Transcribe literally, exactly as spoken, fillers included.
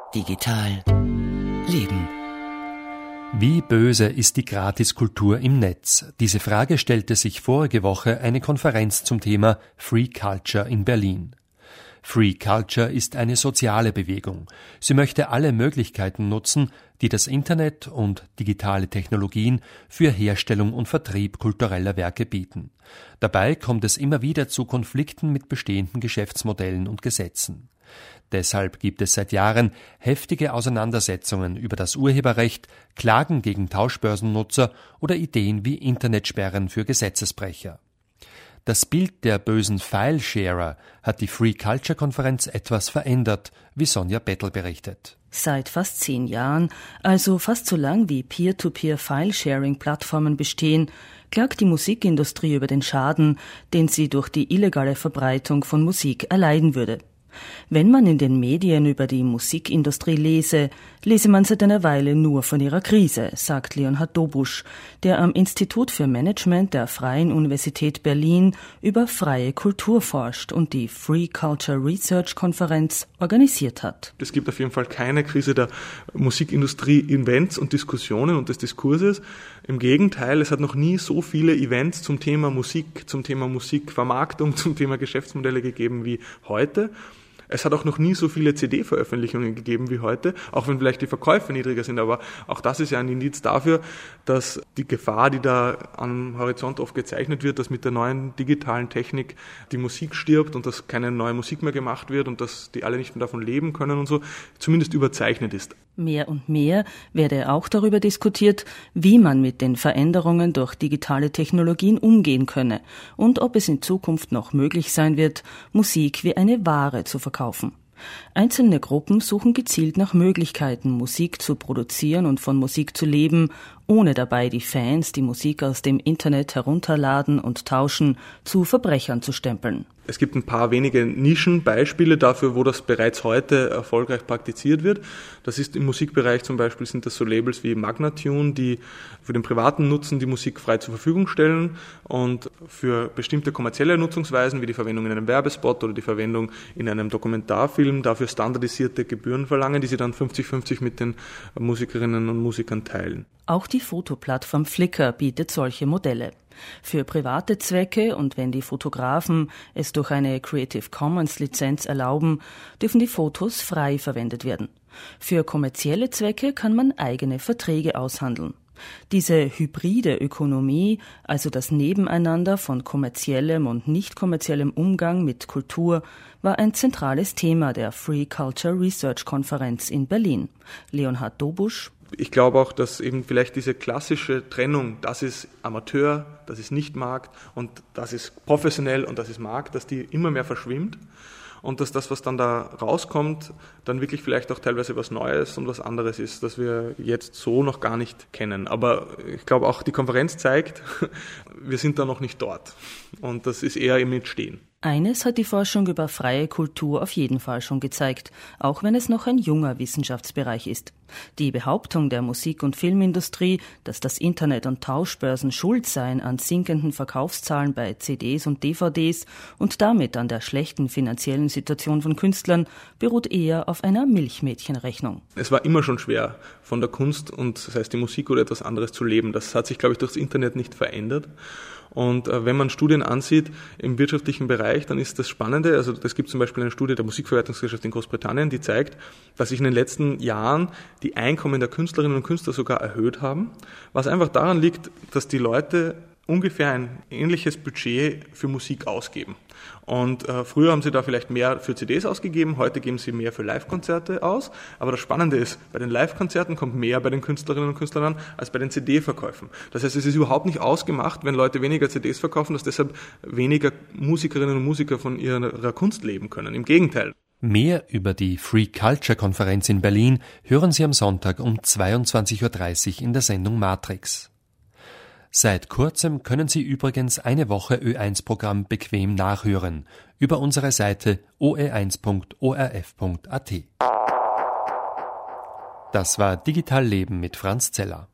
Digital Leben. Wie böse ist die Gratiskultur im Netz? Diese Frage stellte sich vorige Woche eine Konferenz zum Thema Free Culture in Berlin. Free Culture ist eine soziale Bewegung. Sie möchte alle Möglichkeiten nutzen, die das Internet und digitale Technologien für Herstellung und Vertrieb kultureller Werke bieten. Dabei kommt es immer wieder zu Konflikten mit bestehenden Geschäftsmodellen und Gesetzen. Deshalb gibt es seit Jahren heftige Auseinandersetzungen über das Urheberrecht, Klagen gegen Tauschbörsennutzer oder Ideen wie Internetsperren für Gesetzesbrecher. Das Bild der bösen File-Sharer hat die Free-Culture-Konferenz etwas verändert, wie Sonja Bettel berichtet. Seit fast zehn Jahren, also fast so lang wie Peer-to-Peer-File-Sharing-Plattformen bestehen, klagt die Musikindustrie über den Schaden, den sie durch die illegale Verbreitung von Musik erleiden würde. Wenn man in den Medien über die Musikindustrie lese, lese man seit einer Weile nur von ihrer Krise, sagt Leonhard Dobusch, der am Institut für Management der Freien Universität Berlin über freie Kultur forscht und die Free Culture Research Konferenz organisiert hat. Es gibt auf jeden Fall keine Krise der Musikindustrie, Events und Diskussionen und des Diskurses. Im Gegenteil, es hat noch nie so viele Events zum Thema Musik, zum Thema Musikvermarktung, zum Thema Geschäftsmodelle gegeben wie heute. Es hat auch noch nie so viele C D-Veröffentlichungen gegeben wie heute, auch wenn vielleicht die Verkäufe niedriger sind, aber auch das ist ja ein Indiz dafür, dass die Gefahr, die da am Horizont oft gezeichnet wird, dass mit der neuen digitalen Technik die Musik stirbt und dass keine neue Musik mehr gemacht wird und dass die alle nicht mehr davon leben können und so, zumindest überzeichnet ist. Mehr und mehr werde auch darüber diskutiert, wie man mit den Veränderungen durch digitale Technologien umgehen könne und ob es in Zukunft noch möglich sein wird, Musik wie eine Ware zu verkaufen. Einzelne Gruppen suchen gezielt nach Möglichkeiten, Musik zu produzieren und von Musik zu leben, ohne dabei die Fans, die Musik aus dem Internet herunterladen und tauschen, zu Verbrechern zu stempeln. Es gibt ein paar wenige Nischenbeispiele dafür, wo das bereits heute erfolgreich praktiziert wird. Das ist im Musikbereich zum Beispiel, sind das so Labels wie Magnatune, die für den privaten Nutzen die Musik frei zur Verfügung stellen und für bestimmte kommerzielle Nutzungsweisen wie die Verwendung in einem Werbespot oder die Verwendung in einem Dokumentarfilm dafür standardisierte Gebühren verlangen, die sie dann fünfzig fünfzig mit den Musikerinnen und Musikern teilen. Auch die Fotoplattform Flickr bietet solche Modelle. Für private Zwecke und wenn die Fotografen es durch eine Creative Commons Lizenz erlauben, dürfen die Fotos frei verwendet werden. Für kommerzielle Zwecke kann man eigene Verträge aushandeln. Diese hybride Ökonomie, also das Nebeneinander von kommerziellem und nicht kommerziellem Umgang mit Kultur, war ein zentrales Thema der Free Culture Research Konferenz in Berlin. Leonhard Dobusch: Ich glaube auch, dass eben vielleicht diese klassische Trennung, das ist Amateur, das ist nicht Markt und das ist professionell und das ist Markt, dass die immer mehr verschwimmt und dass das, was dann da rauskommt, dann wirklich vielleicht auch teilweise was Neues und was anderes ist, das wir jetzt so noch gar nicht kennen. Aber ich glaube auch, die Konferenz zeigt, wir sind da noch nicht dort und das ist eher im Entstehen. Eines hat die Forschung über freie Kultur auf jeden Fall schon gezeigt, auch wenn es noch ein junger Wissenschaftsbereich ist. Die Behauptung der Musik- und Filmindustrie, dass das Internet und Tauschbörsen schuld seien an sinkenden Verkaufszahlen bei C Ds und D V Ds und damit an der schlechten finanziellen Situation von Künstlern, beruht eher auf einer Milchmädchenrechnung. Es war immer schon schwer, von der Kunst und sei es die Musik oder etwas anderes zu leben. Das hat sich, glaube ich, durch das Internet nicht verändert. Und äh, wenn man Studien ansieht im wirtschaftlichen Bereich, dann ist das Spannende, also es gibt zum Beispiel eine Studie der Musikverwertungsgesellschaft in Großbritannien, die zeigt, dass sich in den letzten Jahren die Einkommen der Künstlerinnen und Künstler sogar erhöht haben, was einfach daran liegt, dass die Leute ungefähr ein ähnliches Budget für Musik ausgeben. Und äh, früher haben sie da vielleicht mehr für C Ds ausgegeben, heute geben sie mehr für Live-Konzerte aus. Aber das Spannende ist, bei den Live-Konzerten kommt mehr bei den Künstlerinnen und Künstlern an, als bei den C D-Verkäufen. Das heißt, es ist überhaupt nicht ausgemacht, wenn Leute weniger C Ds verkaufen, dass deshalb weniger Musikerinnen und Musiker von ihrer Kunst leben können. Im Gegenteil. Mehr über die Free Culture Konferenz in Berlin hören Sie am Sonntag um zweiundzwanzig Uhr dreißig in der Sendung Matrix. Seit kurzem können Sie übrigens eine Woche Ö eins Programm bequem nachhören über unsere Seite o e eins punkt o r f punkt a t. Das war Digital Leben mit Franz Zeller.